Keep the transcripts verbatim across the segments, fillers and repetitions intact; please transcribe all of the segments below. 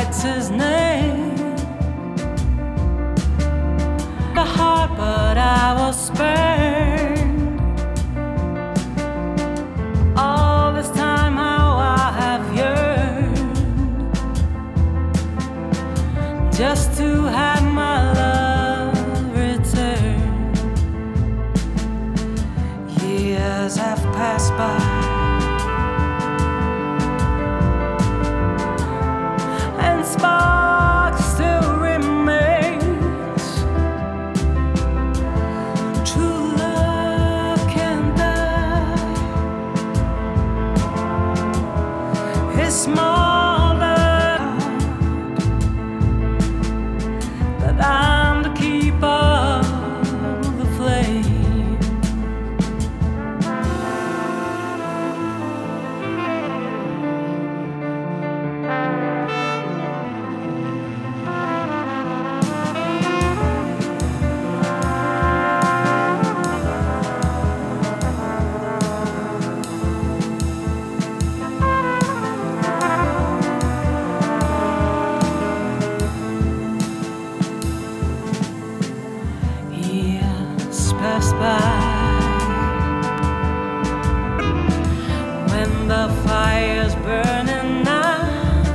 writes his name. The heart, but I was spurned. All this time, how I have yearned just to have my love return. Years have passed by, and spark still remains. True love can't die. It's small that I'm the keeper of the flame. Pass by when the fire's burning out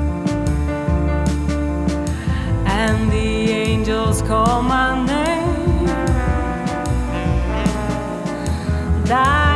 and the angels call my name. Die